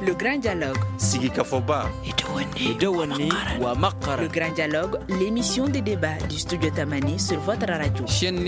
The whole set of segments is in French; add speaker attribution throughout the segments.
Speaker 1: Le grand dialogue.
Speaker 2: Sigika Foba.
Speaker 1: Le grand dialogue, l'émission de débat du studio Tamani sur votre radio.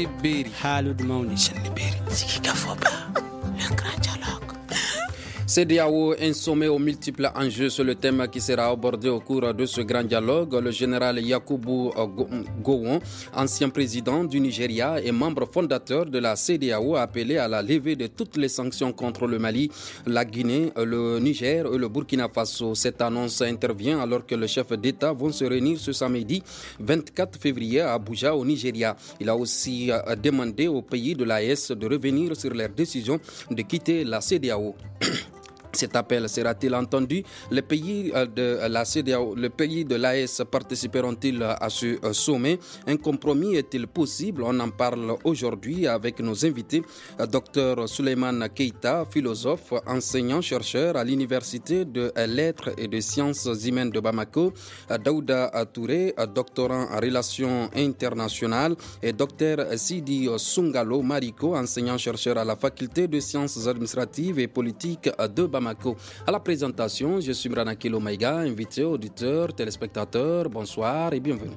Speaker 2: Sigika Foba.
Speaker 3: Le grand dialogue.
Speaker 4: CEDEAO, un sommet aux multiples enjeux, c'est le thème qui sera abordé au cours de ce grand dialogue. Le général Yakubu Gowon, ancien président du Nigeria et membre fondateur de la CEDEAO, a appelé à la levée de toutes les sanctions contre le Mali, la Guinée, le Niger et le Burkina Faso. Cette annonce intervient alors que les chefs d'État vont se réunir ce samedi 24 février à Abuja, au Nigeria. Il a aussi demandé aux pays de l'AES de revenir sur leur décision de quitter la CEDEAO. Cet appel sera-t-il entendu? Les pays de la CEDEAO, les pays de l'AES participeront-ils à ce sommet? Un compromis est-il possible? On en parle aujourd'hui avec nos invités. Dr Souleymane Keita, philosophe, enseignant-chercheur à l'Université de Lettres et de Sciences humaines de Bamako. Daouda Touré, doctorant en relations internationales. Et Dr Sidi Sungalo Mariko, enseignant-chercheur à la Faculté de Sciences administratives et politiques de Bamako. À la présentation, je suis Mrana Kilo Maïga, invité, auditeurs, téléspectateurs, bonsoir et bienvenue.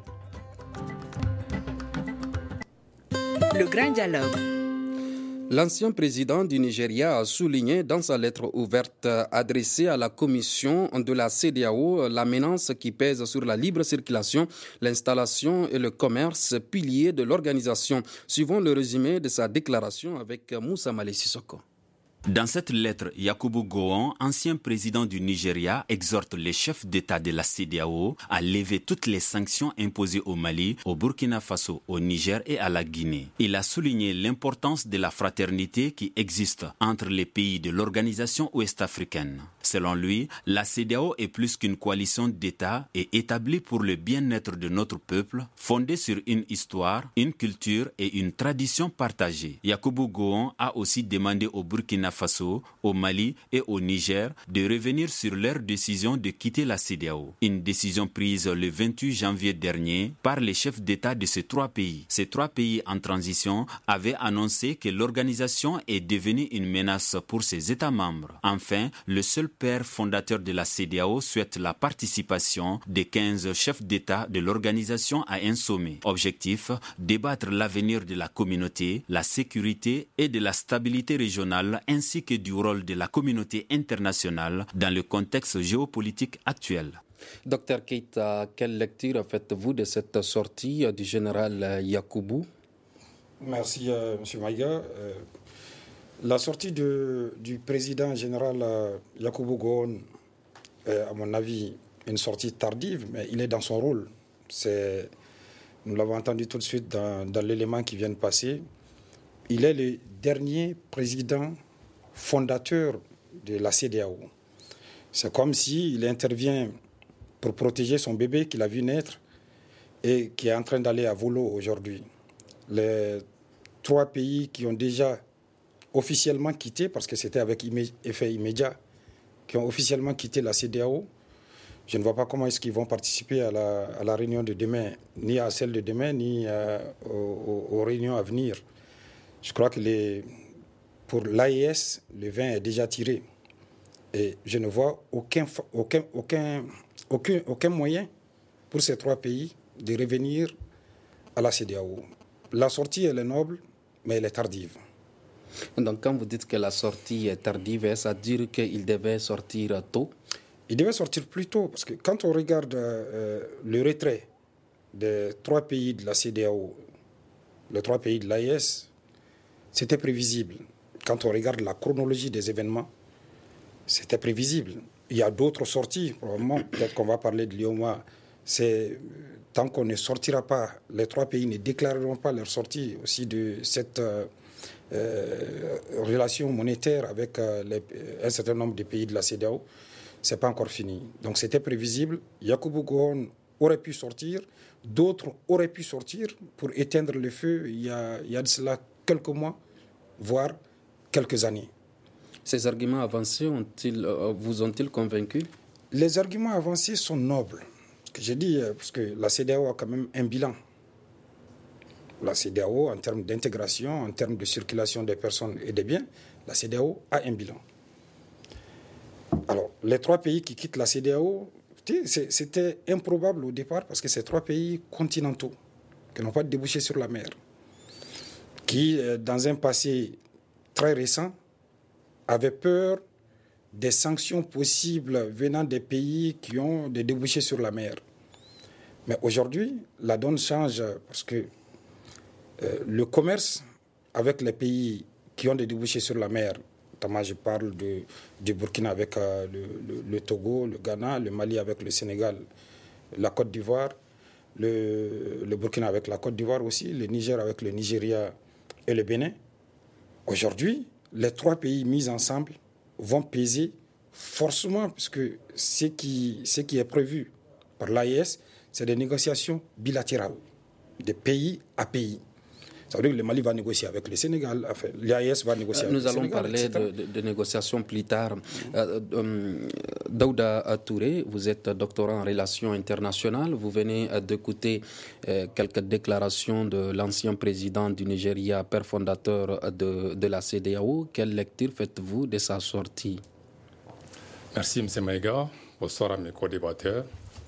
Speaker 1: Le grand dialogue.
Speaker 4: L'ancien président du Nigeria a souligné dans sa lettre ouverte adressée à la commission de la CEDEAO la menace qui pèse sur la libre circulation, l'installation et le commerce, piliers de l'organisation. Suivons le résumé de sa déclaration avec Moussa Malé Sissoko.
Speaker 5: Dans cette lettre, Yakubu Gowon, ancien président du Nigeria, exhorte les chefs d'État de la CEDEAO à lever toutes les sanctions imposées au Mali, au Burkina Faso, au Niger et à la Guinée. Il a souligné l'importance de la fraternité qui existe entre les pays de l'organisation ouest-africaine. Selon lui, la CEDEAO est plus qu'une coalition d'États et établie pour le bien-être de notre peuple, fondée sur une histoire, une culture et une tradition partagée. Yakubu Gowon a aussi demandé au Burkina Faso, au Mali et au Niger de revenir sur leur décision de quitter la CEDEAO. Une décision prise le 28 janvier dernier par les chefs d'État de ces trois pays. Ces trois pays en transition avaient annoncé que l'organisation est devenue une menace pour ses États membres. Enfin, le seul père fondateur de la CEDEAO souhaite la participation des 15 chefs d'État de l'organisation à un sommet. Objectif, débattre l'avenir de la communauté, la sécurité et de la stabilité régionale ainsi que du rôle de la communauté internationale dans le contexte géopolitique actuel.
Speaker 4: Docteur Keita, quelle lecture faites-vous de cette sortie du général Yakubu?
Speaker 6: Merci, M. Maïga. La sortie du président général Yakubu Gowon est, à mon avis, une sortie tardive, mais il est dans son rôle. Nous l'avons entendu tout de suite dans l'élément qui vient de passer. Il est le dernier président fondateur de la CEDEAO. C'est comme s'il intervient pour protéger son bébé qu'il a vu naître et qui est en train d'aller à volo aujourd'hui. Les trois pays qui ont déjà officiellement quitté, parce que c'était avec effet immédiat, qui ont officiellement quitté la CEDEAO, je ne vois pas comment est-ce qu'ils vont participer à la réunion de demain, ni à celle de demain, ni aux réunions à venir. Je crois que pour l'AES, le vin est déjà tiré. Et je ne vois aucun moyen pour ces trois pays de revenir à la CEDEAO. La sortie, elle est noble, mais elle est tardive.
Speaker 4: Donc quand vous dites que la sortie est tardive, ça veut dire qu'il devait sortir tôt?
Speaker 6: Il devait sortir plus tôt, parce que quand on regarde le retrait des trois pays de la CEDEAO, les trois pays de l'AES, c'était prévisible. Quand on regarde la chronologie des événements, c'était prévisible. Il y a d'autres sorties, probablement. Peut-être qu'on va parler de l'IOMA. Tant qu'on ne sortira pas, les trois pays ne déclareront pas leur sortie aussi de cette relation monétaire avec un certain nombre de pays de la CEDEAO, ce n'est pas encore fini. Donc c'était prévisible. Yakubu Gowon aurait pu sortir, d'autres auraient pu sortir pour éteindre le feu il y a de cela quelques mois, voire quelques années.
Speaker 4: Ces arguments avancés vous ont-ils convaincu?
Speaker 6: Les arguments avancés sont nobles. Ce que j'ai dit, parce que la CEDEAO a quand même un bilan. La CEDEAO, en termes d'intégration, en termes de circulation des personnes et des biens, la CEDEAO a un bilan. Alors, les 3 pays qui quittent la CEDEAO, c'était improbable au départ parce que c'est 3 pays continentaux qui n'ont pas débouché sur la mer, qui, dans un passé très récent, avaient peur des sanctions possibles venant des pays qui ont des débouchés sur la mer. Mais aujourd'hui, la donne change parce que le commerce avec les pays qui ont des débouchés sur la mer, notamment je parle du Burkina avec le Togo, le Ghana, le Mali avec le Sénégal, la Côte d'Ivoire, le Burkina avec la Côte d'Ivoire aussi, le Niger avec le Nigeria et le Bénin. Aujourd'hui, les 3 pays mis ensemble vont peser forcément, puisque ce qui est prévu par l'AES, c'est des négociations bilatérales, de pays à pays. Ça veut dire que le Mali va négocier avec le Sénégal, enfin, l'AES va négocier avec le Sénégal.
Speaker 4: Nous allons parler de négociations plus tard. Daouda Touré, vous êtes doctorant en relations internationales. Vous venez d'écouter quelques déclarations de l'ancien président du Nigeria, père fondateur de la CEDEAO. Quelle lecture faites-vous de sa sortie?
Speaker 3: Merci, M. Maïga. Bonsoir à mes co-débatteurs.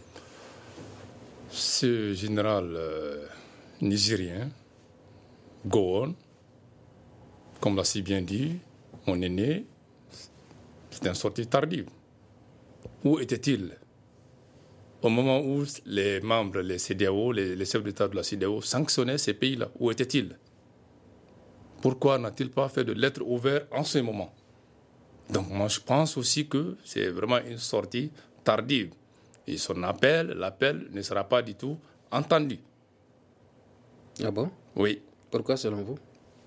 Speaker 3: Ce général nigérien, Gowon, comme l'a si bien dit mon aîné, c'est une sortie tardive. Où était-il au moment où les membres, les CEDEAO, les chefs d'État de la CEDEAO sanctionnaient ces pays-là? Où était-il? Pourquoi n'a-t-il pas fait de lettres ouvertes en ce moment? Donc moi je pense aussi que c'est vraiment une sortie tardive. Et son l'appel ne sera pas du tout entendu.
Speaker 4: Ah bon?
Speaker 3: Oui.
Speaker 4: Pourquoi selon vous?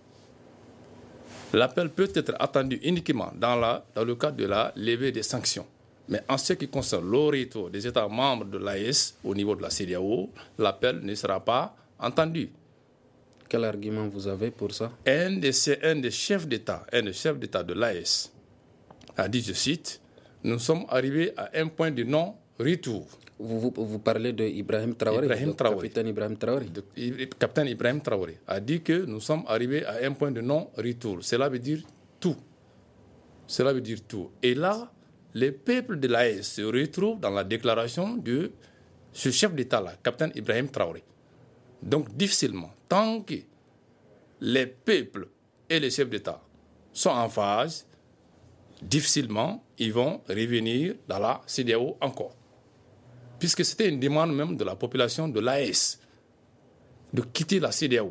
Speaker 3: L'appel peut être attendu uniquement dans le cadre de la levée des sanctions. Mais en ce qui concerne le retour des États membres de l'AES au niveau de la CEDEAO, l'appel ne sera pas entendu.
Speaker 4: Quel argument vous avez pour ça?
Speaker 3: Un des chefs d'État de l'AES a dit, je cite, « Nous sommes arrivés à un point de non-retour ».
Speaker 4: Vous parlez de Ibrahim Traoré, capitaine Ibrahim Traoré.
Speaker 3: Capitaine Ibrahim Traoré a dit que nous sommes arrivés à un point de non-retour. Cela veut dire tout. Cela veut dire tout. Et là, les peuples de l'AES se retrouvent dans la déclaration de ce chef d'État-là, capitaine Ibrahim Traoré. Donc, difficilement, tant que les peuples et les chefs d'État sont en phase, difficilement, ils vont revenir dans la CEDEAO encore. Puisque c'était une demande même de la population de l'AES de la CEDEAO.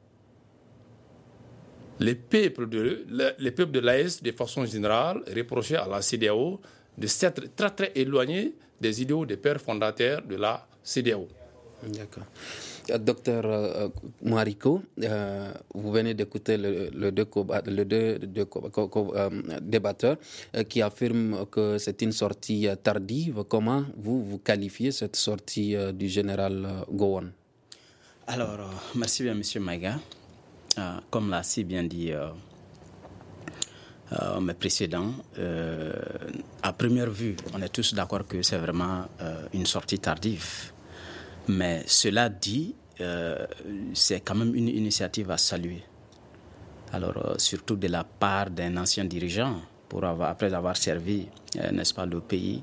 Speaker 3: Les peuples de l'AES, de façon générale, reprochaient à la CEDEAO de s'être très très éloignés des idéaux des pères fondateurs de la CEDEAO.
Speaker 4: D'accord. Docteur Mariko, vous venez d'écouter le deux débatteurs qui affirment que c'est une sortie tardive. Comment vous qualifiez cette sortie du général Gowon?
Speaker 2: Alors, merci bien, M. Maïga. Comme l'a si bien dit mes précédents, à première vue, on est tous d'accord que c'est vraiment une sortie tardive. Mais cela dit, c'est quand même une initiative à saluer. Alors, surtout de la part d'un ancien dirigeant, après avoir servi, n'est-ce pas, le pays.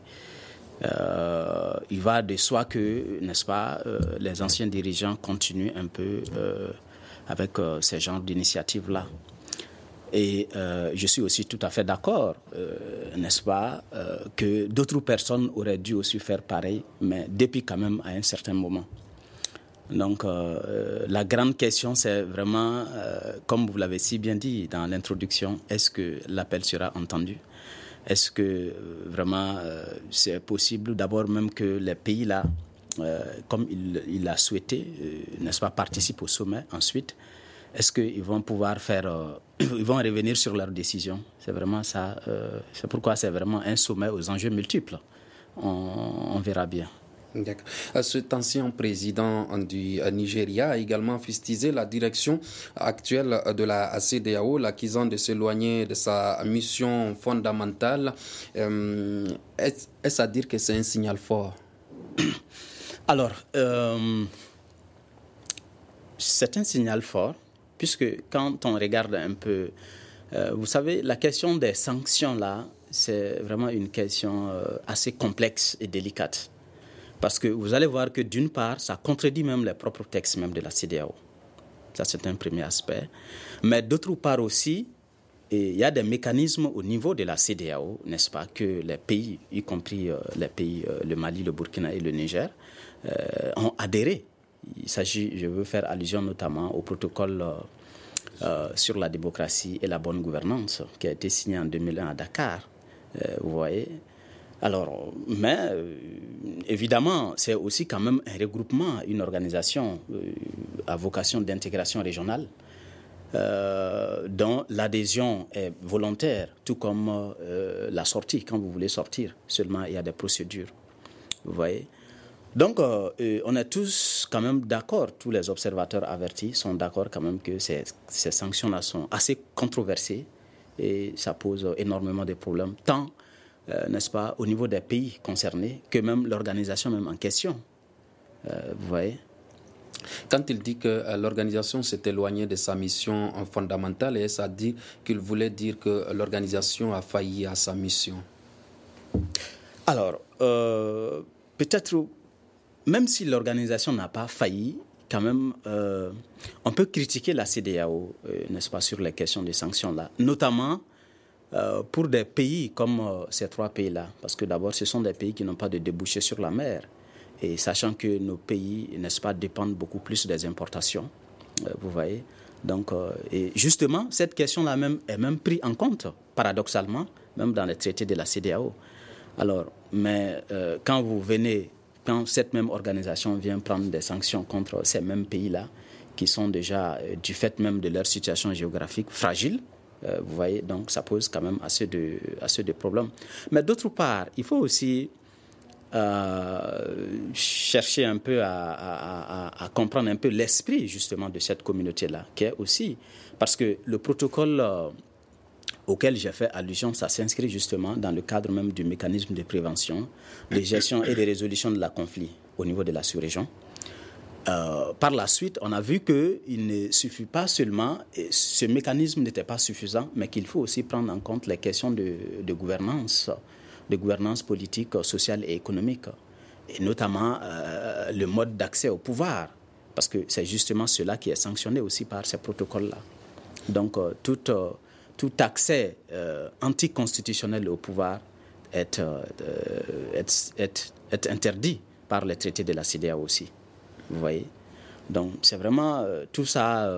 Speaker 2: Il va de soi que, n'est-ce pas, les anciens dirigeants continuent un peu avec ce genre d'initiative-là. Et je suis aussi tout à fait d'accord, n'est-ce pas, que d'autres personnes auraient dû aussi faire pareil, mais depuis quand même à un certain moment. Donc, la grande question, c'est vraiment, comme vous l'avez si bien dit dans l'introduction, est-ce que l'appel sera entendu? Est-ce que vraiment c'est possible d'abord même que les pays-là, comme il l'a souhaité, n'est-ce pas, participent au sommet ensuite? Est-ce qu'ils vont pouvoir ils vont revenir sur leurs décisions? C'est vraiment ça. C'est pourquoi c'est vraiment un sommet aux enjeux multiples. On verra bien.
Speaker 4: D'accord. Cet ancien président du Nigeria a également fustigé la direction actuelle de la CEDEAO, l'accusant de s'éloigner de sa mission fondamentale. Est-ce à dire que c'est un signal fort?
Speaker 2: Alors, c'est un signal fort, puisque quand on regarde un peu, vous savez, la question des sanctions là, c'est vraiment une question assez complexe et délicate. Parce que vous allez voir que d'une part, ça contredit même les propres textes même de la CEDEAO. Ça, c'est un premier aspect. Mais d'autre part aussi, il y a des mécanismes au niveau de la CEDEAO, n'est-ce pas, que les pays, y compris les pays, le Mali, le Burkina et le Niger, ont adhéré. Il s'agit, je veux faire allusion notamment au protocole sur la démocratie et la bonne gouvernance qui a été signé en 2001 à Dakar. Vous voyez. Alors, mais évidemment, c'est aussi quand même un regroupement, une organisation à vocation d'intégration régionale dont l'adhésion est volontaire, tout comme la sortie. Quand vous voulez sortir, seulement il y a des procédures. Vous voyez. Donc, on est tous quand même d'accord, tous les observateurs avertis sont d'accord quand même que ces sanctions-là sont assez controversées et ça pose énormément de problèmes, tant n'est-ce pas, au niveau des pays concernés, que même l'organisation même en question. Vous voyez.
Speaker 4: Quand il dit que l'organisation s'est éloignée de sa mission fondamentale, et ça dit qu'il voulait dire que l'organisation a failli à sa mission.
Speaker 2: Alors, peut-être, même si l'organisation n'a pas failli, quand même, on peut critiquer la CEDEAO, n'est-ce pas, sur les questions de sanctions-là, notamment pour des pays comme ces trois pays-là, parce que d'abord, ce sont des pays qui n'ont pas de débouchés sur la mer, et sachant que nos pays, n'est-ce pas, dépendent beaucoup plus des importations, vous voyez. Donc, et justement, cette question-là même est même prise en compte, paradoxalement, même dans les traités de la CEDEAO. Alors, mais quand cette même organisation vient prendre des sanctions contre ces mêmes pays-là, qui sont déjà, du fait même de leur situation géographique, fragiles, vous voyez, donc ça pose quand même assez de problèmes. Mais d'autre part, il faut aussi chercher un peu à comprendre un peu l'esprit justement de cette communauté-là, qui est aussi, parce que le protocole auquel j'ai fait allusion, ça s'inscrit justement dans le cadre même du mécanisme de prévention, de gestion et de résolution de la conflit au niveau de la sous-région. Par la suite, on a vu qu'il ne suffit pas seulement, et ce mécanisme n'était pas suffisant, mais qu'il faut aussi prendre en compte les questions de gouvernance politique, sociale et économique, et notamment le mode d'accès au pouvoir, parce que c'est justement cela qui est sanctionné aussi par ces protocoles-là. Donc, tout accès anticonstitutionnel au pouvoir est interdit par les traités de la CEDEAO aussi. Vous voyez. Donc, c'est vraiment tout ça,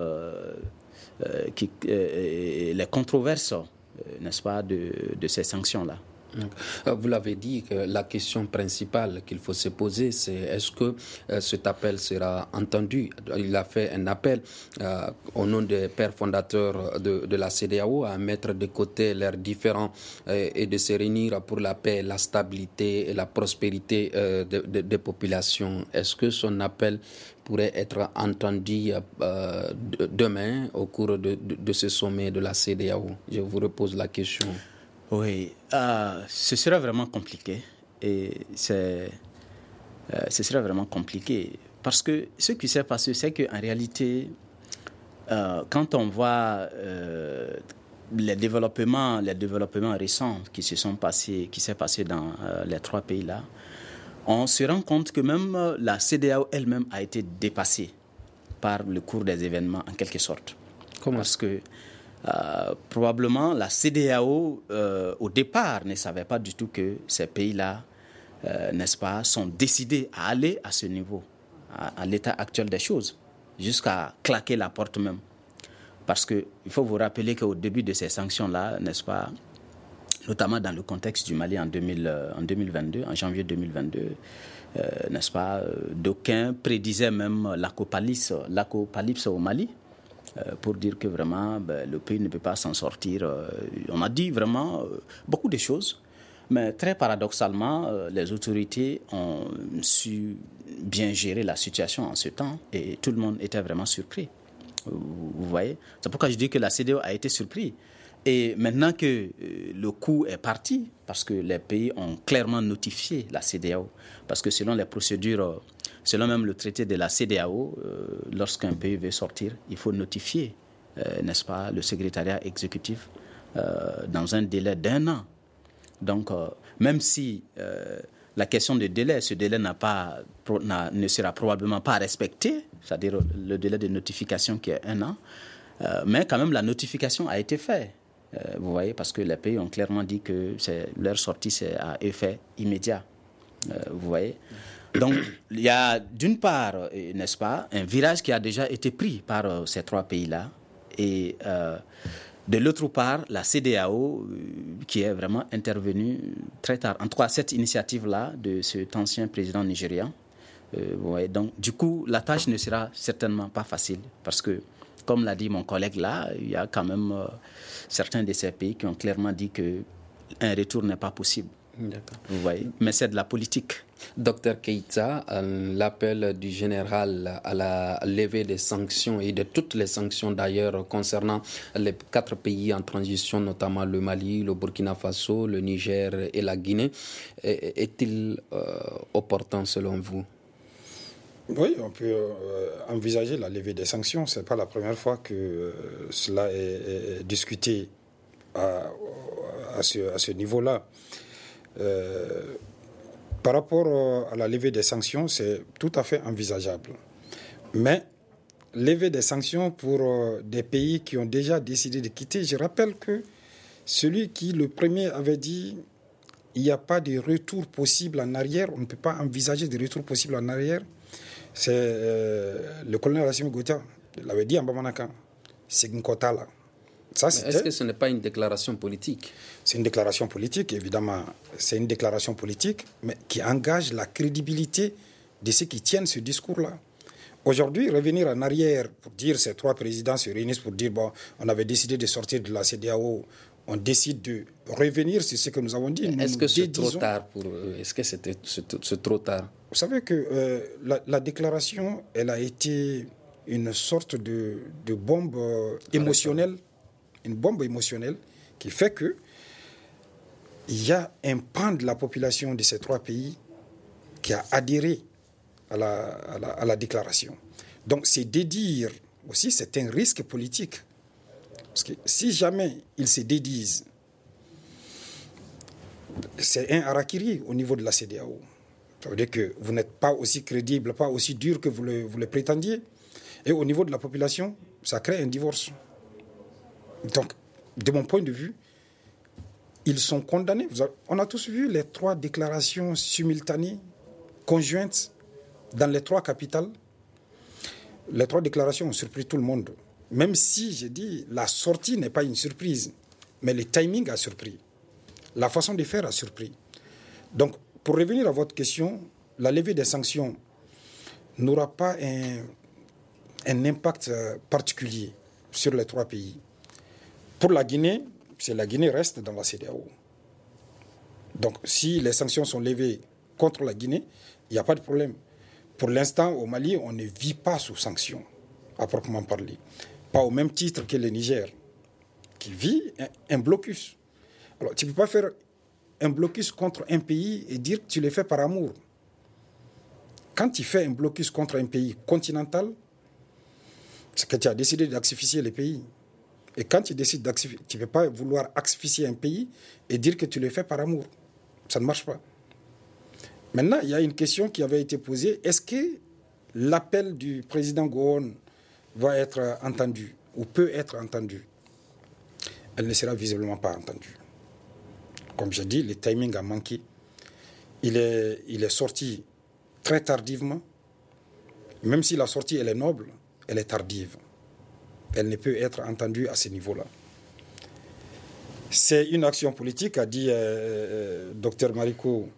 Speaker 2: les controverses, n'est-ce pas, de ces sanctions-là.
Speaker 4: Vous l'avez dit, que la question principale qu'il faut se poser, c'est est-ce que cet appel sera entendu. Il a fait un appel au nom des pères fondateurs de la CEDEAO à mettre de côté leurs différends et de se réunir pour la paix, la stabilité et la prospérité des populations. Est-ce que son appel pourrait être entendu demain au cours de ce sommet de la CEDEAO? Je vous repose la question.
Speaker 2: Oui, ce serait vraiment compliqué. Et ce serait vraiment compliqué. Parce que ce qui s'est passé, c'est qu'en réalité, quand on voit les développements récents qui s'est passé dans les trois pays-là, on se rend compte que même la CEDEAO elle-même a été dépassée par le cours des événements, en quelque sorte.
Speaker 4: Comment?
Speaker 2: Parce que probablement la CEDEAO au départ ne savait pas du tout que ces pays-là, n'est-ce pas, sont décidés à aller à ce niveau, à l'état actuel des choses, jusqu'à claquer la porte même. Parce qu'il faut vous rappeler qu'au début de ces sanctions-là, n'est-ce pas, notamment dans le contexte du Mali en 2022, en janvier 2022, n'est-ce pas, d'aucuns prédisaient même l'apocalypse au Mali, pour dire que vraiment le pays ne peut pas s'en sortir. On a dit vraiment beaucoup de choses, mais très paradoxalement, les autorités ont su bien gérer la situation en ce temps et tout le monde était vraiment surpris. Vous voyez? C'est pourquoi je dis que la CEDEAO a été surpris. Et maintenant que le coup est parti, parce que les pays ont clairement notifié la CEDEAO, parce que selon les procédures, selon même le traité de la CEDEAO, lorsqu'un pays veut sortir, il faut notifier, n'est-ce pas, le secrétariat exécutif dans un délai d'1 an. Donc, même si la question de délai, ce délai ne sera probablement pas respecté, c'est-à-dire le délai de notification qui est 1 an, mais quand même la notification a été faite. Vous voyez, parce que les pays ont clairement dit que leur sortie c'est à effet immédiat. Vous voyez. Donc, il y a d'une part, n'est-ce pas, un virage qui a déjà été pris par ces 3 pays-là, et de l'autre part, la CEDEAO qui est vraiment intervenue très tard. En tout cas, cette initiative-là de cet ancien président nigérian. Vous voyez, donc, du coup, la tâche ne sera certainement pas facile parce que, comme l'a dit mon collègue là, il y a quand même certains de ces pays qui ont clairement dit qu'un retour n'est pas possible.
Speaker 4: D'accord.
Speaker 2: Vous voyez, mais c'est de la politique.
Speaker 4: Docteur Keïta, l'appel du général à la levée des sanctions et de toutes les sanctions d'ailleurs concernant les 4 pays en transition, notamment le Mali, le Burkina Faso, le Niger et la Guinée, est-il opportun selon vous?
Speaker 6: Oui, on peut envisager la levée des sanctions. Ce n'est pas la première fois que cela est discuté à ce niveau-là. Par rapport à la levée des sanctions, c'est tout à fait envisageable. Mais lever des sanctions pour des pays qui ont déjà décidé de quitter, je rappelle que celui qui, le premier, avait dit il n'y a pas de retour possible en arrière, on ne peut pas envisager de retour possible en arrière, c'est le colonel Assimi Goïta. Il l'avait dit en Bamanaka. C'est Nkota là.
Speaker 4: Est-ce que ce n'est pas une déclaration politique?
Speaker 6: C'est une déclaration politique, évidemment. C'est une déclaration politique, mais qui engage la crédibilité de ceux qui tiennent ce discours-là. Aujourd'hui, revenir en arrière pour dire ces 3 présidents se réunissent pour dire bon, on avait décidé de sortir de la CEDEAO, on décide de revenir sur ce que nous avons dit.
Speaker 4: Est-ce que c'est trop tard pour eux? Est-ce que c'est trop tard?
Speaker 6: Vous savez que la déclaration, elle a été une sorte de bombe émotionnelle. Une bombe émotionnelle qui fait que il y a un pan de la population de ces 3 pays qui a adhéré à la déclaration. Donc c'est dédire aussi, c'est un risque politique. Parce que si jamais ils se dédisent, c'est un harakiri au niveau de la CEDEAO. Ça veut dire que vous n'êtes pas aussi crédible, pas aussi dur que vous le prétendiez. Et au niveau de la population, ça crée un divorce. Donc, de mon point de vue, ils sont condamnés. On a tous vu les 3 déclarations simultanées, conjointes, dans les 3 capitales. Les 3 déclarations ont surpris tout le monde. Même si, j'ai dit, la sortie n'est pas une surprise, mais le timing a surpris. La façon de faire a surpris. Donc, pour revenir à votre question, la levée des sanctions n'aura pas un impact particulier sur les 3 pays. Pour la Guinée, la Guinée reste dans la CEDEAO. Donc, si les sanctions sont levées contre la Guinée, il n'y a pas de problème. Pour l'instant, au Mali, on ne vit pas sous sanctions, à proprement parler. Pas au même titre que le Niger, qui vit un blocus. Alors, tu ne peux pas faire un blocus contre un pays et dire que tu le fais par amour. Quand tu fais un blocus contre un pays continental, c'est que tu as décidé d'asphyxier les pays. Et quand tu décides d'asphyxier, tu ne peux pas vouloir asphyxier un pays et dire que tu le fais par amour. Ça ne marche pas. Maintenant, il y a une question qui avait été posée. Est-ce que l'appel du président Gowon va être entendu ou peut être entendu? Elle ne sera visiblement pas entendue. Comme je dis, le timing a manqué. Il est sorti très tardivement. Même si la sortie elle est noble, elle est tardive. Elle ne peut être entendue à ce niveau-là. C'est une action politique, a dit Dr Mariko.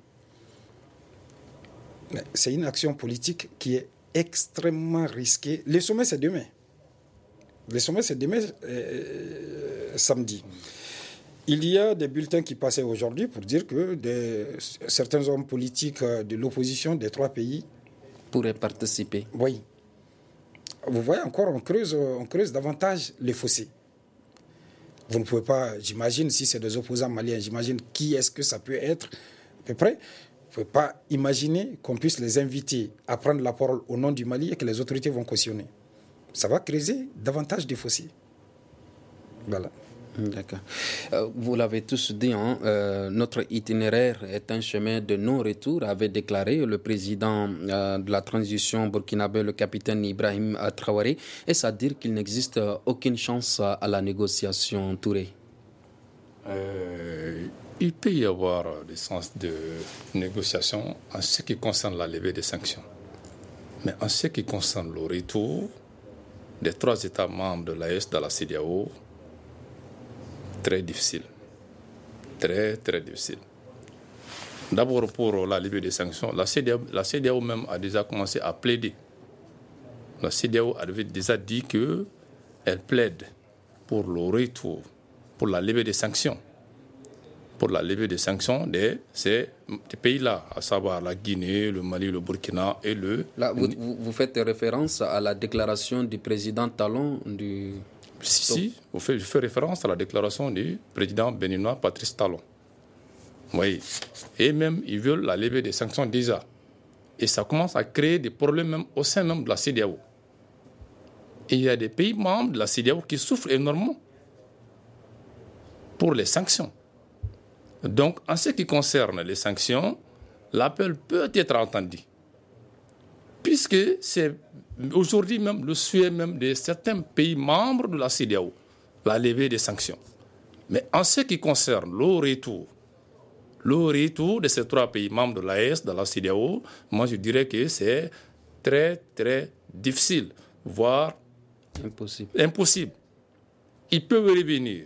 Speaker 6: C'est une action politique qui est extrêmement risquée. Le sommet, c'est demain. Le sommet, c'est demain, samedi. Il y a des bulletins qui passaient aujourd'hui pour dire que certains hommes politiques de l'opposition des 3 pays
Speaker 4: pourraient participer.
Speaker 6: Oui. Vous voyez encore, on creuse davantage les fossés. Vous ne pouvez pas, j'imagine, si c'est des opposants maliens, j'imagine qui est-ce que ça peut être, à peu près. Vous ne pouvez pas imaginer qu'on puisse les inviter à prendre la parole au nom du Mali et que les autorités vont cautionner. Ça va creuser davantage des fossés. Voilà.
Speaker 4: D'accord. Vous l'avez tous dit, notre itinéraire est un chemin de non-retour, avait déclaré le président de la transition burkinabé, le capitaine Ibrahim Traoré. Est-ce à dire qu'il n'existe aucune chance à la négociation, Touré?
Speaker 3: Il peut y avoir des sens de négociation en ce qui concerne la levée des sanctions. Mais en ce qui concerne le retour des 3 États membres de l'AES dans la CEDEAO, très difficile. Très, très difficile. D'abord, pour la levée des sanctions, la CEDEAO même a déjà commencé à plaider. La CEDEAO avait déjà dit qu'elle plaide pour le retour, pour la levée des sanctions. Pour la levée des sanctions de ces pays-là, à savoir la Guinée, le Mali, le Burkina et le...
Speaker 4: Là, vous faites référence à la déclaration du président Talon du...
Speaker 3: Si, je fais référence à la déclaration du président béninois Patrice Talon. Oui. Et même, ils veulent la levée des sanctions déjà. Et ça commence à créer des problèmes même au sein même de la CEDEAO. Et il y a des pays membres de la CEDEAO qui souffrent énormément pour les sanctions. Donc, en ce qui concerne les sanctions, l'appel peut être entendu. Puisque c'est aujourd'hui même le souhait même de certains pays membres de la CEDEAO, la levée des sanctions. Mais en ce qui concerne le retour de ces 3 pays membres de l'AES, de la CEDEAO, moi je dirais que c'est très très difficile, voire impossible. Ils peuvent revenir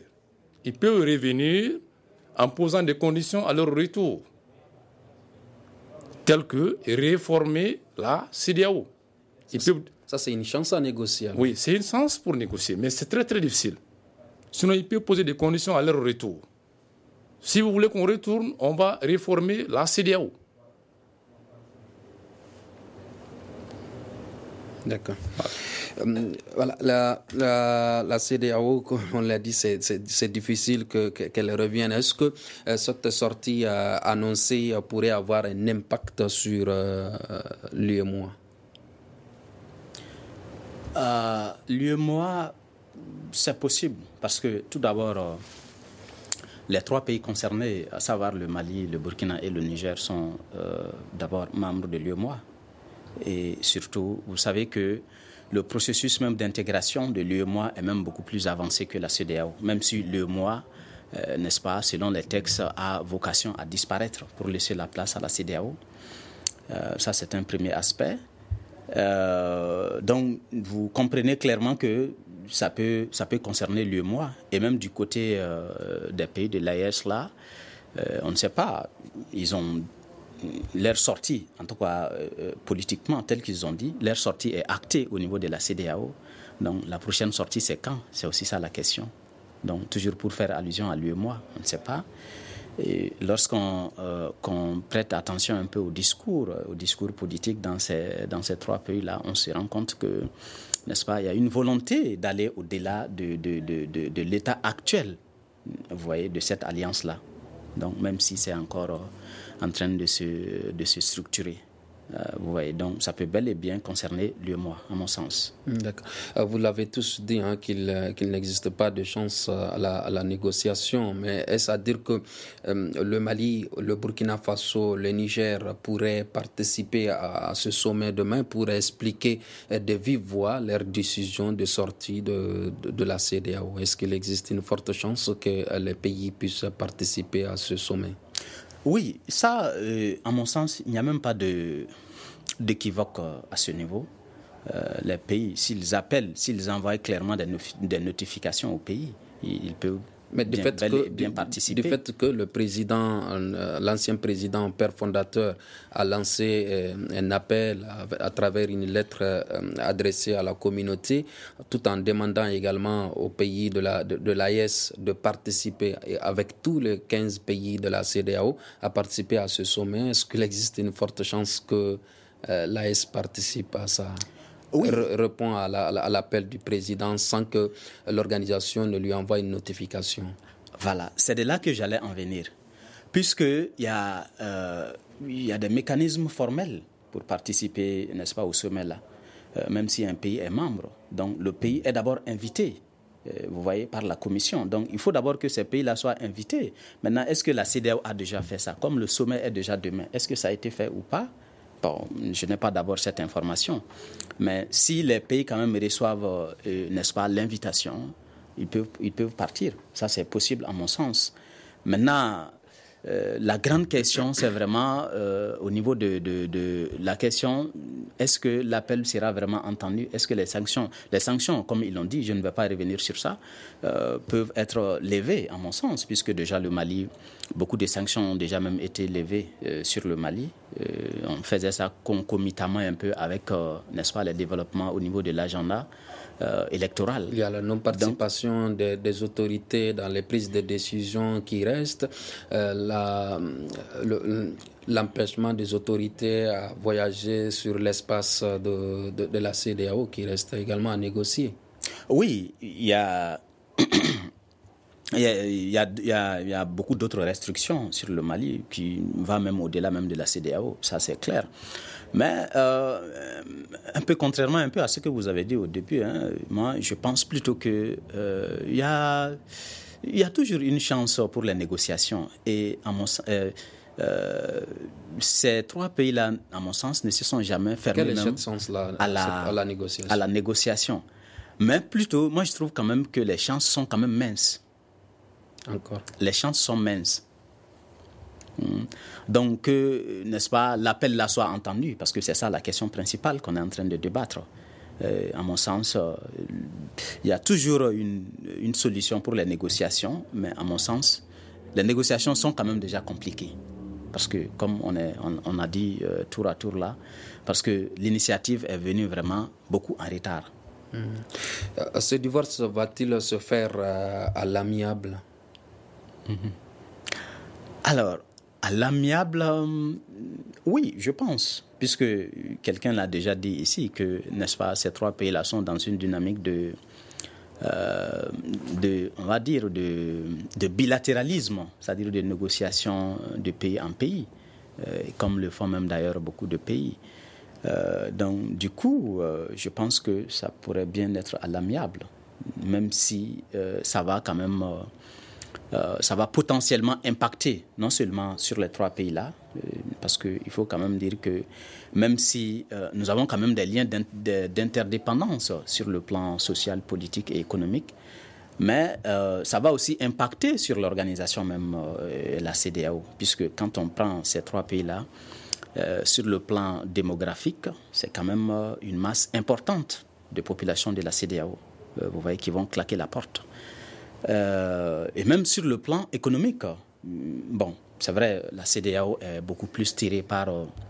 Speaker 3: en posant des conditions à leur retour, telles que réformer la CEDEAO.
Speaker 4: Ça, c'est une chance à négocier. Alors.
Speaker 3: Oui, c'est une chance pour négocier, mais c'est très très difficile. Sinon, ils peuvent poser des conditions à leur retour. Si vous voulez qu'on retourne, on va réformer la CEDEAO.
Speaker 4: D'accord. Voilà, la CEDEAO, comme on l'a dit, c'est difficile qu'elle revienne. Est-ce que cette sortie annoncée pourrait avoir un impact sur l'UEMOA?
Speaker 2: L'UEMOA, c'est possible parce que tout d'abord, les 3 pays concernés, à savoir le Mali, le Burkina et le Niger, sont d'abord membres de l'UEMOA. Et surtout, vous savez que le processus même d'intégration de l'UEMOA est même beaucoup plus avancé que la CEDEAO, même si l'UEMOA, n'est-ce pas, selon les textes, a vocation à disparaître pour laisser la place à la CEDEAO. Ça, c'est un premier aspect. Donc, vous comprenez clairement que ça peut concerner l'UEMOA. Et même du côté des pays de l'AES, là, on ne sait pas. Ils ont leur sortie, en tout cas politiquement, telle qu'ils ont dit, leur sortie est actée au niveau de la CEDEAO. Donc, la prochaine sortie, c'est quand? C'est aussi ça la question. Donc, toujours pour faire allusion à l'UEMOA, on ne sait pas. Et lorsqu'on prête attention un peu au discours politique dans ces 3 pays-là, on se rend compte que, n'est-ce pas, il y a une volonté d'aller au-delà de l'état actuel, vous voyez, de cette alliance-là. Donc, même si c'est encore en train de se structurer. Vous voyez, donc ça peut bel et bien concerner l'UEMOA, à mon sens.
Speaker 4: D'accord. Vous l'avez tous dit qu'il n'existe pas de chance à la négociation, mais est-ce à dire que le Mali, le Burkina Faso, le Niger pourraient participer à ce sommet demain pour expliquer de vive voix leur décision de sortie de la CEDEAO? Est-ce qu'il existe une forte chance que les pays puissent participer à ce sommet?
Speaker 2: Oui, ça, à mon sens, il n'y a même pas d'équivoque à ce niveau. Les pays, s'ils envoient clairement des notifications aux pays, ils peuvent bien participer.
Speaker 4: Du fait que le président, l'ancien président, père fondateur, a lancé un appel à travers une lettre adressée à la communauté, tout en demandant également aux pays de l'AES de participer, avec tous les 15 pays de la CEDEAO, à participer à ce sommet. Est-ce qu'il existe une forte chance que l'AES participe à ça? Oui. Répond à l'appel du président sans que l'organisation ne lui envoie une notification.
Speaker 2: Voilà, c'est de là que j'allais en venir. Puisqu'il y a des mécanismes formels pour participer, n'est-ce pas, au sommet-là, même si un pays est membre. Donc le pays est d'abord invité vous voyez, par la Commission. Donc, il faut d'abord que ces pays-là soient invités. Maintenant, est-ce que la CEDEAO a déjà fait ça? Comme le sommet est déjà demain, est-ce que ça a été fait ou pas? Bon, je n'ai pas d'abord cette information. Mais si les pays quand même reçoivent, n'est-ce pas, l'invitation, ils peuvent partir. Ça, c'est possible à mon sens. Maintenant, la grande question, c'est vraiment au niveau de la question, est-ce que l'appel sera vraiment entendu? Est-ce que les sanctions, comme ils l'ont dit, je ne vais pas revenir sur ça, peuvent être levées, à mon sens, puisque déjà le Mali, beaucoup de sanctions ont déjà même été levées sur le Mali. On faisait ça concomitamment un peu avec, n'est-ce pas, les développements au niveau de l'agenda électoral.
Speaker 4: Il y a la non-participation des autorités dans les prises de décision qui restent, l'empêchement des autorités à voyager sur l'espace de la CEDEAO qui reste également à négocier.
Speaker 2: Oui, il y a beaucoup d'autres restrictions sur le Mali qui va même au-delà même de la CEDEAO, ça c'est clair. Mais un peu contrairement un peu à ce que vous avez dit au début, moi je pense plutôt que il y a toujours une chance pour les négociations. Et à mon ces trois pays-là, à mon sens, ne se sont jamais fermés même à la négociation. Mais plutôt, moi je trouve quand même que les chances sont quand même minces.
Speaker 4: Encore. Les
Speaker 2: chances sont minces. Donc, n'est-ce pas, l'appel là soit entendu, parce que c'est ça la question principale qu'on est en train de débattre. À mon sens, il y a toujours une solution pour les négociations, mais à mon sens, les négociations sont quand même déjà compliquées. Parce que, comme on a dit tour à tour là, parce que l'initiative est venue vraiment beaucoup en retard.
Speaker 4: Ce divorce va-t-il se faire à l'amiable?
Speaker 2: Alors, à l'amiable, oui, je pense, puisque quelqu'un l'a déjà dit ici, que, n'est-ce pas, ces trois pays-là sont dans une dynamique on va dire, de bilatéralisme, c'est-à-dire de négociation de pays en pays, comme le font même d'ailleurs beaucoup de pays. Donc, du coup, je pense que ça pourrait bien être à l'amiable, même si ça va quand même... ça va potentiellement impacter non seulement sur les trois pays-là, parce qu'il faut quand même dire que même si nous avons quand même des liens d'interdépendance sur le plan social, politique et économique, mais ça va aussi impacter sur l'organisation même la CEDEAO, puisque quand on prend ces trois pays-là, sur le plan démographique, c'est quand même une masse importante de population de la CEDEAO, vous voyez, qui vont claquer la porte. Et même sur le plan économique, bon, c'est vrai, la CEDEAO est beaucoup plus tirée par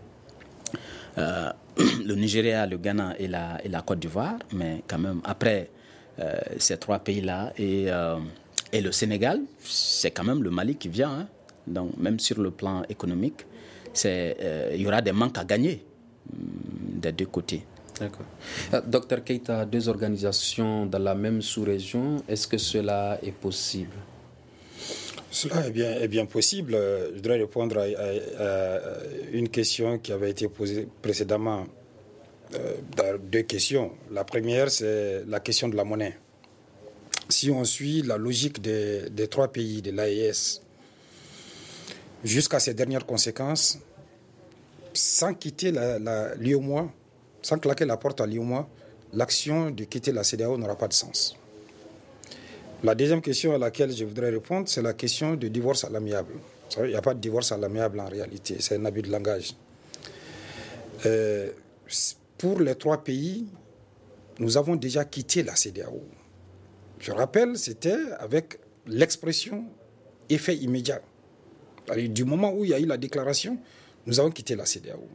Speaker 2: le Nigeria, le Ghana et la Côte d'Ivoire, mais quand même, après ces trois pays-là et le Sénégal, c'est quand même le Mali qui vient. Hein. Donc, même sur le plan économique, il y aura des manques à gagner des deux côtés.
Speaker 4: D'accord. Docteur Keita, deux organisations dans la même sous-région, est-ce que cela est possible?
Speaker 6: Cela est bien possible. Je voudrais répondre à une question qui avait été posée précédemment. Deux questions. La première, c'est la question de la monnaie. Si on suit la logique des trois pays de l'AES, jusqu'à ces dernières conséquences, sans quitter l'UEMOA, sans claquer la porte à l'UEMOA, l'action de quitter la CEDEAO n'aura pas de sens. La deuxième question à laquelle je voudrais répondre, c'est la question du divorce à l'amiable. Vous savez, il n'y a pas de divorce à l'amiable en réalité, c'est un abus de langage. Pour les trois pays, nous avons déjà quitté la CEDEAO. Je rappelle, c'était avec l'expression effet immédiat. Du moment où il y a eu la déclaration, nous avons quitté la CEDEAO.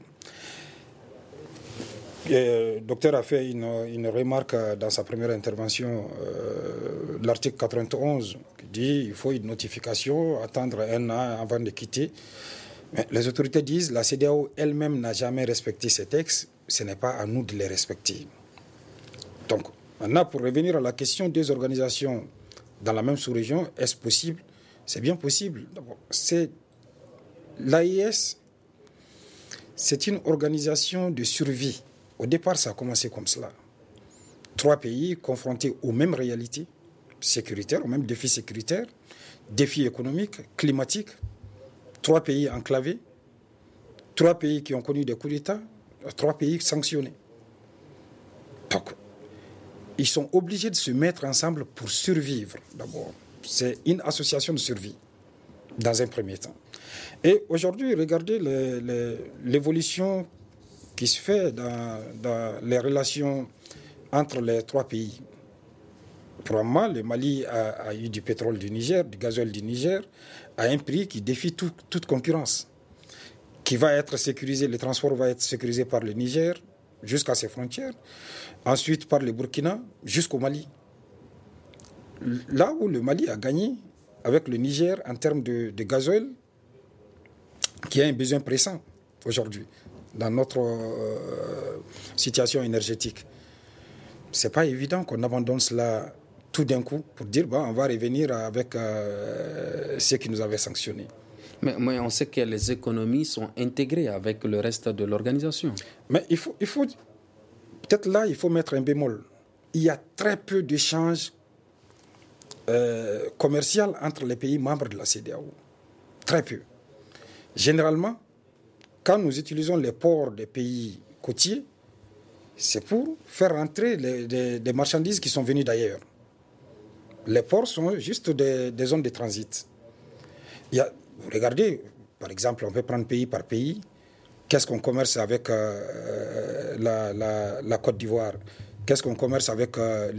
Speaker 6: Le docteur a fait une remarque dans sa première intervention, l'article 91, qui dit qu'il faut une notification, attendre un an avant de quitter. Mais les autorités disent la CEDEAO elle-même n'a jamais respecté ces textes, ce n'est pas à nous de les respecter. Donc, maintenant, pour revenir à la question des organisations dans la même sous-région, est-ce possible? C'est bien possible. D'abord, l'AES, c'est une organisation de survie. Au départ, ça a commencé comme cela. Trois pays confrontés aux mêmes réalités, sécuritaires ou même défis sécuritaires, défis économiques, climatiques, 3 pays enclavés, 3 pays qui ont connu des coups d'État, 3 pays sanctionnés. Donc, ils sont obligés de se mettre ensemble pour survivre d'abord. C'est une association de survie, dans un premier temps. Et aujourd'hui, regardez l'évolution qui se fait dans les relations entre les 3 pays. Probablement, le Mali a eu du pétrole du Niger, du gasoil du Niger, à un prix qui défie toute concurrence, qui va être sécurisé, le transport va être sécurisé par le Niger jusqu'à ses frontières, ensuite par le Burkina jusqu'au Mali. Là où le Mali a gagné avec le Niger en termes de gasoil, qui a un besoin pressant aujourd'hui dans notre situation énergétique. Ce n'est pas évident qu'on abandonne cela tout d'un coup pour dire on va revenir avec ceux qui nous avaient sanctionnés.
Speaker 4: Mais on sait que les économies sont intégrées avec le reste de l'organisation.
Speaker 6: Mais il faut peut-être là, il faut mettre un bémol. Il y a très peu d'échanges commerciaux entre les pays membres de la CEDEAO. Très peu. Généralement, quand nous utilisons les ports des pays côtiers, c'est pour faire entrer des marchandises qui sont venues d'ailleurs. Les ports sont juste des zones de transit. Regardez, par exemple, on peut prendre pays par pays. Qu'est-ce qu'on commerce avec la Côte d'Ivoire? Qu'est-ce qu'on commerce avec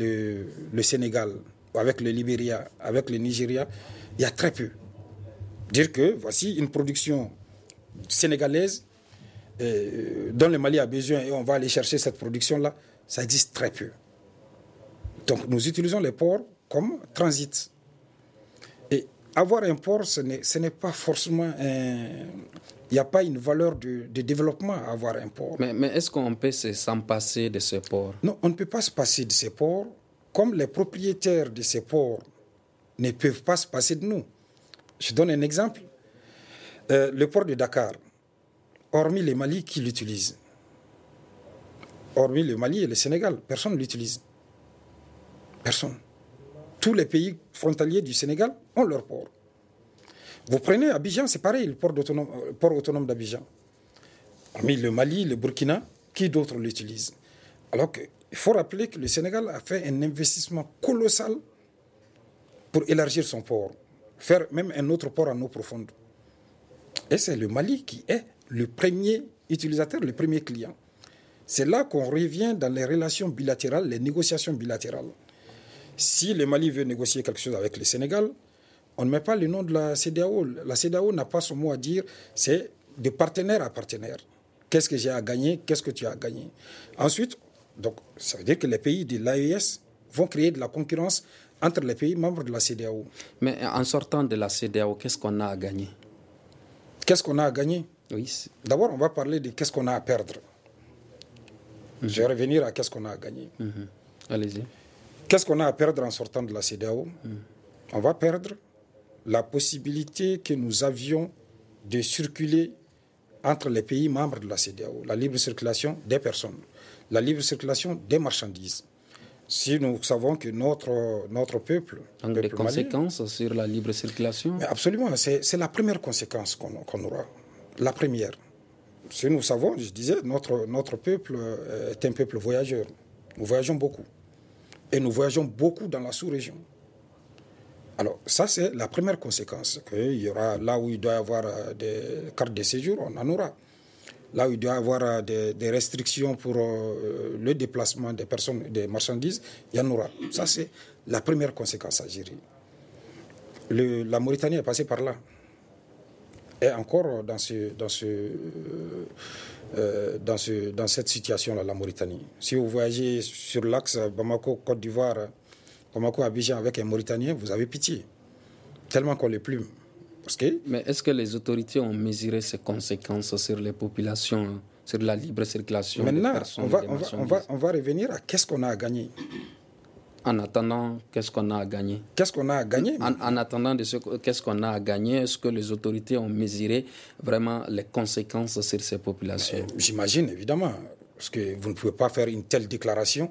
Speaker 6: le Sénégal, avec le Libéria, avec le Nigeria? Il y a très peu. Dire que voici une production sénégalaise dont le Mali a besoin et on va aller chercher cette production-là, ça existe très peu. Donc nous utilisons les ports comme transit. Et avoir un port, ce n'est pas forcément il n'y a pas une valeur de développement à avoir un port.
Speaker 4: Mais est-ce qu'on peut s'en passer de ces ports?
Speaker 6: Non, on ne peut pas se passer de ces ports, comme les propriétaires de ces ports ne peuvent pas se passer de nous. Je donne un exemple. Le port de Dakar, hormis le Mali qui l'utilise, hormis le Mali et le Sénégal, personne ne l'utilise. Personne. Tous les pays frontaliers du Sénégal ont leur port. Vous prenez Abidjan, c'est pareil, le port autonome d'Abidjan. Hormis le Mali, le Burkina, qui d'autres l'utilisent? Alors qu'il faut rappeler que le Sénégal a fait un investissement colossal pour élargir son port, faire même un autre port en eau profonde. Et c'est le Mali qui est le premier utilisateur, le premier client. C'est là qu'on revient dans les relations bilatérales, les négociations bilatérales. Si le Mali veut négocier quelque chose avec le Sénégal, on ne met pas le nom de la CEDEAO. La CEDEAO n'a pas son mot à dire, c'est de partenaire à partenaire. Qu'est-ce que j'ai à gagner? Qu'est-ce que tu as à gagner? Ensuite, donc, ça veut dire que les pays de l'AES vont créer de la concurrence entre les pays membres de la CEDEAO.
Speaker 4: Mais en sortant de la CEDEAO, qu'est-ce qu'on a à gagner?
Speaker 6: Qu'est-ce qu'on a à gagner?
Speaker 4: Oui.
Speaker 6: D'abord, on va parler de qu'est-ce qu'on a à perdre. Je vais revenir à qu'est-ce qu'on a à gagner.
Speaker 4: Allez-y.
Speaker 6: Qu'est-ce qu'on a à perdre en sortant de la CEDEAO? On va perdre la possibilité que nous avions de circuler entre les pays membres de la CEDEAO, la libre circulation des personnes, la libre circulation des marchandises. Si nous savons que notre peuple...
Speaker 4: Donc des conséquences sur la libre circulation?
Speaker 6: Mais absolument, c'est la première conséquence qu'on aura. La première. Si nous savons, je disais, notre peuple est un peuple voyageur. Nous voyageons beaucoup. Et nous voyageons beaucoup dans la sous-région. Alors, ça, c'est la première conséquence. Il y aura, là où il doit y avoir des cartes de séjour, on en aura. Là où il doit y avoir des restrictions pour le déplacement des personnes, des marchandises, il y en aura. Ça, c'est la première conséquence à gérer. La Mauritanie est passée par là. Et encore dans cette situation-là, la Mauritanie. Si vous voyagez sur l'axe Bamako-Côte d'Ivoire, Bamako-Abidjan avec un Mauritanien, vous avez pitié. Tellement qu'on les plume.
Speaker 4: Mais est-ce que les autorités ont mesuré ces conséquences sur les populations, sur la libre circulation des personnes?
Speaker 6: Maintenant, on va revenir à qu'est-ce qu'on a à gagner.
Speaker 4: En attendant, qu'est-ce qu'on a à gagner?
Speaker 6: Qu'est-ce qu'on a à gagner?
Speaker 4: En attendant, qu'est-ce qu'on a à gagner? Est-ce que les autorités ont mesuré vraiment les conséquences sur ces populations?
Speaker 6: J'imagine, évidemment. Parce que vous ne pouvez pas faire une telle déclaration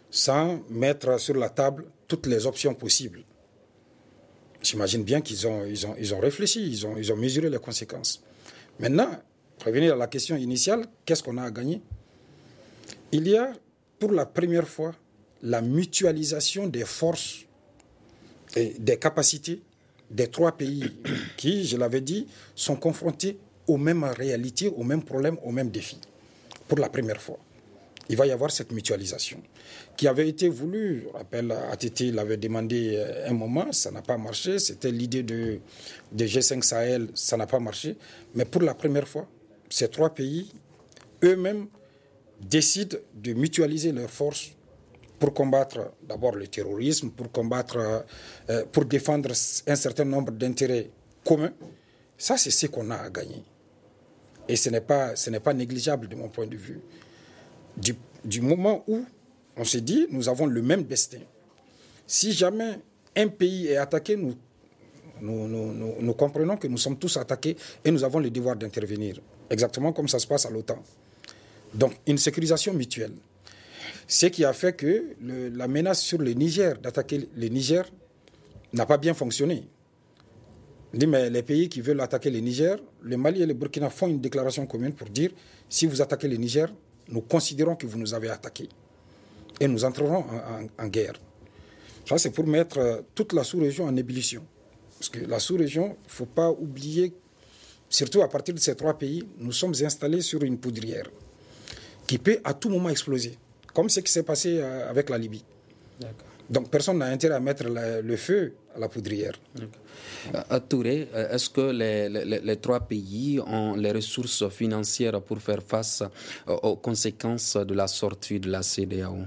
Speaker 6: sans mettre sur la table toutes les options possibles. J'imagine bien qu'ils ont réfléchi, ils ont mesuré les conséquences. Maintenant, revenir à la question initiale, qu'est-ce qu'on a à gagner? Il y a, pour la première fois, la mutualisation des forces et des capacités des 3 pays qui, je l'avais dit, sont confrontés aux mêmes réalités, aux mêmes problèmes, aux mêmes défis. Pour la première fois, il va y avoir cette mutualisation qui avait été voulue. Je rappelle, ATT l'avait demandé un moment, ça n'a pas marché. C'était l'idée de G5 Sahel, ça n'a pas marché. Mais pour la première fois, ces 3 pays, eux-mêmes, décident de mutualiser leurs forces pour combattre d'abord le terrorisme, pour défendre un certain nombre d'intérêts communs. Ça, c'est ce qu'on a à gagner. Et ce n'est pas négligeable de mon point de vue. Du moment où on se dit, nous avons le même destin. Si jamais un pays est attaqué, nous comprenons que nous sommes tous attaqués et nous avons le devoir d'intervenir. Exactement comme ça se passe à l'OTAN. Donc, une sécurisation mutuelle. Ce qui a fait que la menace sur le Niger, d'attaquer le Niger, n'a pas bien fonctionné. On dit, mais les pays qui veulent attaquer le Niger, le Mali et le Burkina font une déclaration commune pour dire, si vous attaquez le Niger, nous considérons que vous nous avez attaqués. Et nous entrerons en guerre. Ça, c'est pour mettre toute la sous-région en ébullition. Parce que la sous-région, il ne faut pas oublier, surtout à partir de ces 3 pays, nous sommes installés sur une poudrière qui peut à tout moment exploser. Comme ce qui s'est passé avec la Libye. D'accord. Donc personne n'a intérêt à mettre le feu à la poudrière.
Speaker 4: Touré, est-ce que les 3 pays ont les ressources financières pour faire face aux conséquences de la sortie de la CEDEAO?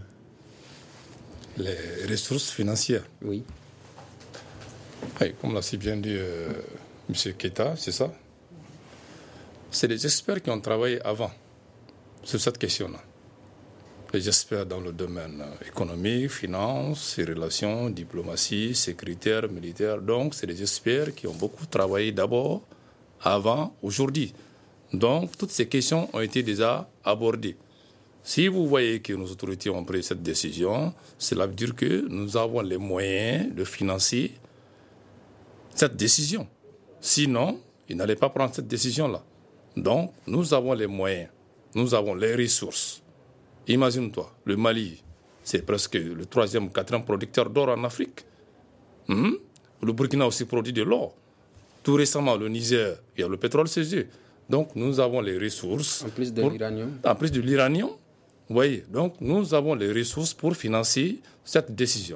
Speaker 3: Les ressources financières?
Speaker 4: Oui.
Speaker 3: Oui, comme l'a si bien dit M. Keita, c'est ça. C'est les experts qui ont travaillé avant sur cette question-là. Les experts dans le domaine économique, finance, relations, diplomatie, sécuritaire, militaire. Donc, c'est des experts qui ont beaucoup travaillé d'abord, avant, aujourd'hui. Donc, toutes ces questions ont été déjà abordées. Si vous voyez que nos autorités ont pris cette décision, cela veut dire que nous avons les moyens de financer cette décision. Sinon, ils n'allaient pas prendre cette décision-là. Donc, nous avons les moyens, nous avons les ressources. Imagine-toi, le Mali, c'est presque le 3e ou 4e producteur d'or en Afrique. Le Burkina aussi produit de l'or. Tout récemment, le Niger, il y a le pétrole chez eux. Donc, nous avons les ressources.
Speaker 4: En plus de l'uranium.
Speaker 3: En plus de l'uranium. Vous voyez, donc nous avons les ressources pour financer cette décision.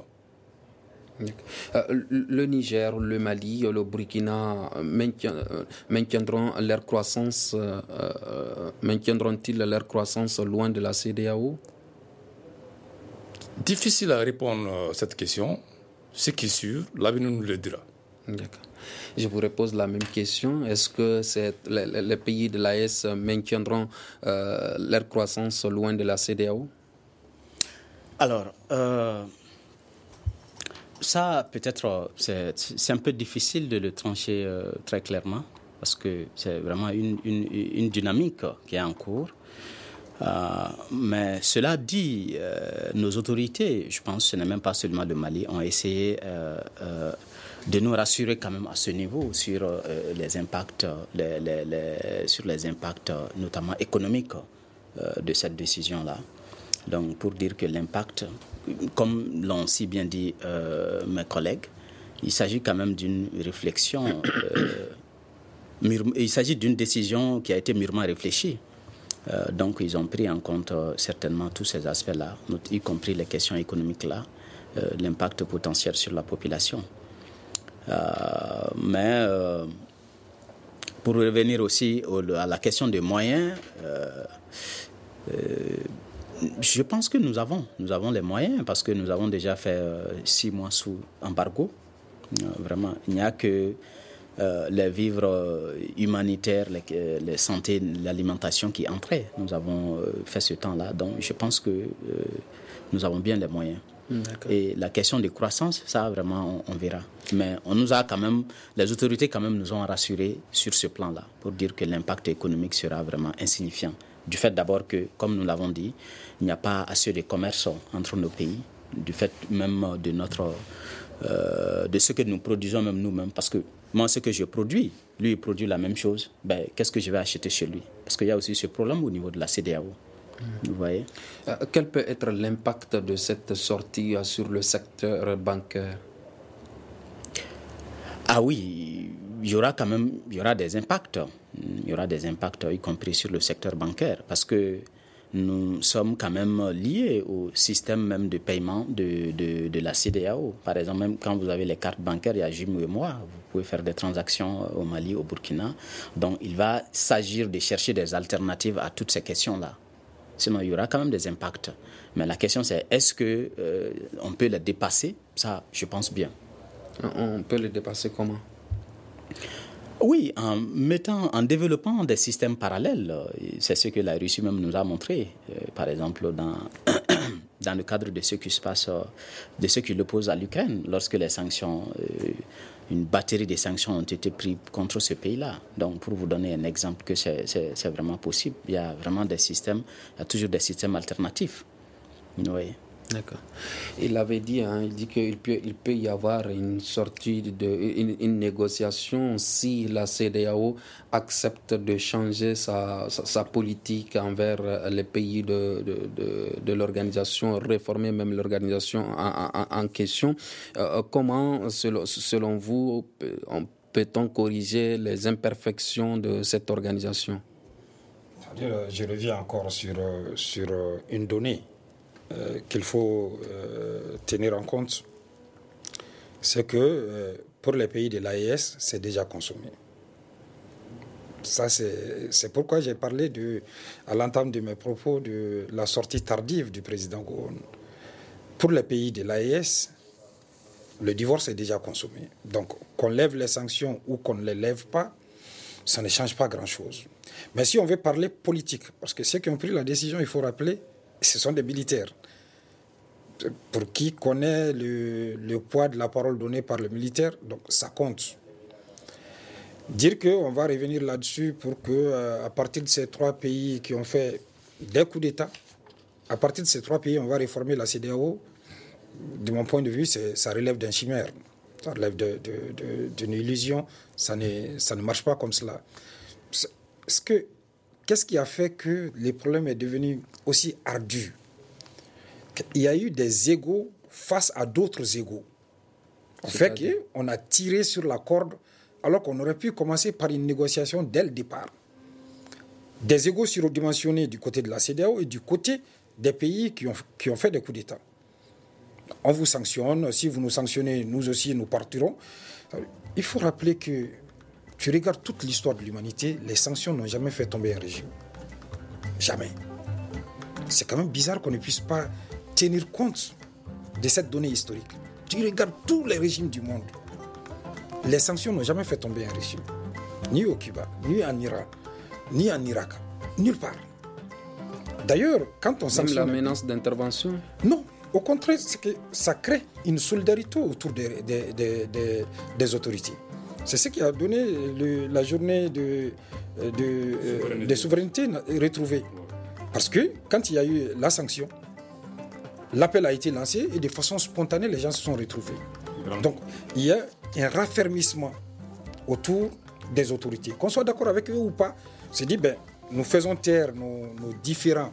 Speaker 4: Le Niger, le Mali, le Burkina maintiendront leur croissance, maintiendront-ils leur croissance loin de la CEDEAO?
Speaker 3: Difficile à répondre à cette question. Ce qui est sûr, l'avenir nous le dira.
Speaker 4: D'accord. Je vous repose la même question. Est-ce que les pays de l'AES maintiendront leur croissance loin de la CEDEAO?
Speaker 2: Alors, ça, peut-être, c'est un peu difficile de le trancher très clairement, parce que c'est vraiment une dynamique qui est en cours. Mais cela dit, nos autorités, je pense que ce n'est même pas seulement le Mali, ont essayé de nous rassurer quand même à ce niveau sur les impacts, sur les impacts notamment économiques de cette décision-là. Donc pour dire que l'impact, comme l'ont si bien dit mes collègues, il s'agit quand même d'une réflexion, il s'agit d'une décision qui a été mûrement réfléchie. Donc ils ont pris en compte certainement tous ces aspects-là, y compris les questions économiques-là, l'impact potentiel sur la population. Mais pour revenir aussi à la question des moyens, je pense que nous avons les moyens, parce que nous avons déjà fait 6 mois sous embargo. Vraiment, il n'y a que les vivres humanitaires, les santé, l'alimentation qui entraient. Nous avons fait ce temps-là, donc je pense que nous avons bien les moyens. D'accord. Et la question de croissance, ça vraiment on verra. Mais on nous a quand même, les autorités quand même nous ont rassurés sur ce plan-là, pour dire que l'impact économique sera vraiment insignifiant Du fait d'abord que, comme nous l'avons dit, il n'y a pas assez de commerce entre nos pays, du fait même de ce que nous produisons même nous-mêmes. Parce que moi, ce que je produis, lui, il produit la même chose. Qu'est-ce que je vais acheter chez lui? Parce qu'il y a aussi ce problème au niveau de la CEDEAO. Vous voyez?
Speaker 4: Quel peut être l'impact de cette sortie sur le secteur bancaire?
Speaker 2: Ah oui, il y aura des impacts. Il y aura des impacts, y compris sur le secteur bancaire, parce que nous sommes quand même liés au système même de paiement de la CEDEAO. Par exemple, même quand vous avez les cartes bancaires, il y a Jimou et moi, vous pouvez faire des transactions au Mali, au Burkina. Donc, il va s'agir de chercher des alternatives à toutes ces questions-là. Sinon, il y aura quand même des impacts. Mais la question, c'est est-ce qu'on peut les dépasser? Ça, je pense bien.
Speaker 4: On peut les dépasser comment?
Speaker 2: Oui, en développant des systèmes parallèles. C'est ce que la Russie même nous a montré. Par exemple, dans le cadre de ce qui se passe, de ce qui l'oppose à l'Ukraine, lorsque les sanctions, une batterie de sanctions ont été prises contre ce pays-là. Donc, pour vous donner un exemple que c'est vraiment possible, il y a vraiment des systèmes, il y a toujours des systèmes alternatifs. Oui.
Speaker 4: D'accord. Il avait dit, il dit qu'il peut y avoir une sortie une négociation si la CEDEAO accepte de changer sa politique envers les pays de l'organisation, réformer même l'organisation en question. Comment, selon vous, peut-on corriger les imperfections de cette organisation?
Speaker 6: Je reviens encore sur une donnée qu'il faut tenir en compte, c'est que pour les pays de l'AES, c'est déjà consommé. Ça, c'est pourquoi j'ai parlé à l'entame de mes propos de la sortie tardive du président Gowon. Pour les pays de l'AES, le divorce est déjà consommé. Donc, qu'on lève les sanctions ou qu'on ne les lève pas, ça ne change pas grand-chose. Mais si on veut parler politique, parce que ceux qui ont pris la décision, il faut rappeler, ce sont des militaires. Pour qui connaît le poids de la parole donnée par le militaire, donc ça compte. Dire qu'on va revenir là-dessus pour qu'à partir de ces 3 pays qui ont fait des coups d'État, à partir de ces 3 pays, on va réformer la CEDEAO, de mon point de vue, ça relève d'un chimère. Ça relève d'une illusion. Ça ne marche pas comme cela. Qu'est-ce qui a fait que le problème est devenu aussi ardu? Il y a eu des égos face à d'autres égos. En fait qu'on a tiré sur la corde alors qu'on aurait pu commencer par une négociation dès le départ. Des égos surdimensionnés du côté de la CEDEAO et du côté des pays qui ont fait des coups d'État. On vous sanctionne, si vous nous sanctionnez, nous aussi nous partirons. Il faut rappeler que tu regardes toute l'histoire de l'humanité, les sanctions n'ont jamais fait tomber un régime. Jamais. C'est quand même bizarre qu'on ne puisse pas tenir compte de cette donnée historique. Tu regardes tous les régimes du monde. Les sanctions n'ont jamais fait tomber un régime. Ni au Cuba, ni en Iran, ni en Irak. Nulle part. D'ailleurs, quand on sanctionne...
Speaker 4: Même la menace d'intervention?
Speaker 6: Non. Au contraire, c'est que ça crée une solidarité autour des autorités. C'est ce qui a donné la journée de souveraineté retrouvée. Parce que quand il y a eu la sanction, l'appel a été lancé et de façon spontanée, les gens se sont retrouvés. Donc, il y a un raffermissement autour des autorités. Qu'on soit d'accord avec eux ou pas, c'est dit, nous faisons taire nos différents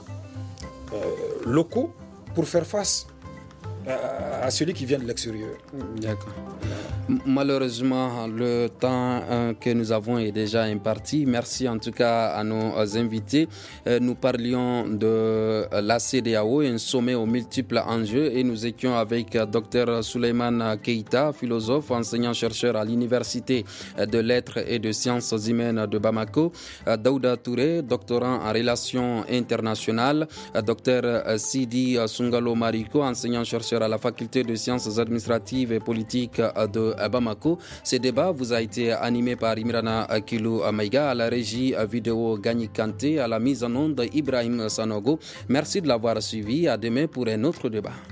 Speaker 6: locaux pour faire face à celui qui vient de l'extérieur.
Speaker 4: D'accord. Malheureusement, le temps que nous avons est déjà imparti. Merci en tout cas à nos invités. Nous parlions de la CEDEAO, un sommet aux multiples enjeux, et nous étions avec Dr Souleymane Keïta, philosophe, enseignant-chercheur à l'Université de Lettres et de Sciences humaines de Bamako, Daouda Touré, doctorant en relations internationales, Dr Sidi Sungalo Mariko, enseignant-chercheur à la Faculté de Sciences administratives et politiques de Bamako. Ce débat vous a été animé par Imrana Kilou Maïga, à la régie vidéo Gagni Kanté, à la mise en onde Ibrahim Sanogo. Merci de l'avoir suivi. À demain pour un autre débat.